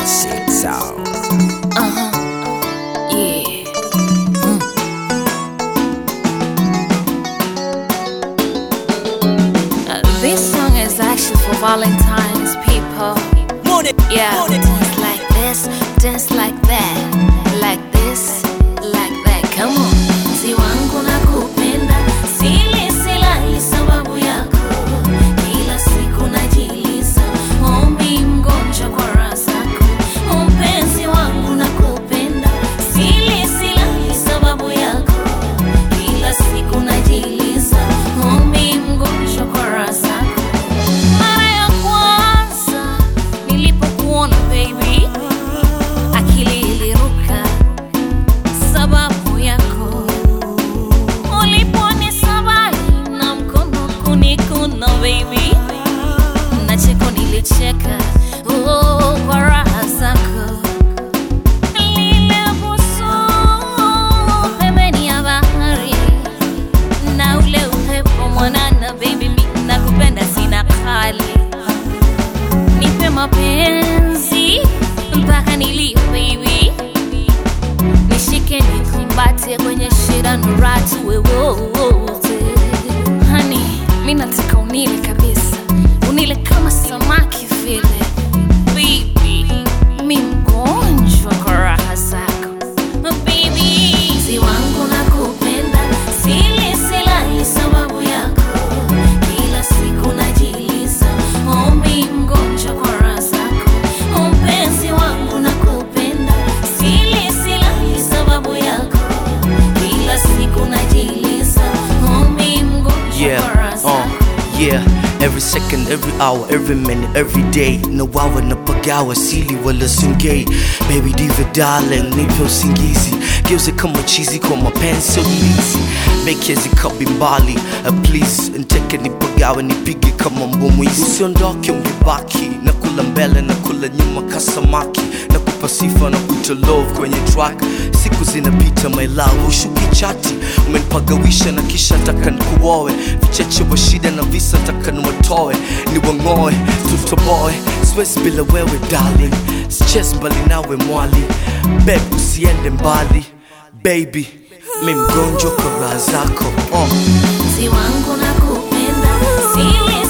Shit sound. Yeah. This song is actually for Valentine's people. Yeah. Dance like this, dance like that, like this, like that. Come on. Si wangu nakupenda, silali sababu yako. Kila siku najiliza, ombi mgonjwa kwa raha zako. Mpenzi wangu nakupenda, silali sababu yako. Kila siku najiliza, ombi mgonjwa kwa raha zako. Mara ya kwanza nilipokuona baby, akili iliruka sababu yako. Uliponisabai na mkono kunikuna baby, na cheko nilicheka kwa raha zako. Lile busu pembeni ya bahari na ule upepo mwanana baby, mimi nakupenda sina hali. Nipe mapenzi mpaka nilie baby, nishike nikumbate kwenye shida na raha tuwe wote. Honey, mimi nataka unile kabisa, unile kama samaki vile baby, mimi mgonjwa kwa raha zako baby. Si wangu nakupenda, silali sababu yako. Kila siku najiliza, ombi mgonjwa kwa raha zako. Mpenzi wangu nakupenda, silali sababu yako. Kila siku najiliza, ombi mgonjwa kwa raha zako. Yeah, every second, every hour, every minute, every day. Nawawa napagawa, sili wala singay. Baby diva darling, nipe usingizi. Geuze kama cheesy kwa mapenzi ulizi. Make zikabi mbali, please. Nteke nipagawa, nipige kama mbomwizi. Usiondoke ungebaki, nakula mbele, nakula nyuma kasamaki. Nakupa sifa na kuita love kwenye track. Siku zinapita my love, ushuki chati. Umenipagawisha na kisha taka nikuoe. Vicheche wa shida na visa taka nuwatoe. Niwangoe, tutoboe, siwezi bila wewe darling. Sichezi mbali nawe mwali, babe usiende mbali. Baby, mi mgonjwa kwa raha zako. Si wangu nakupenda,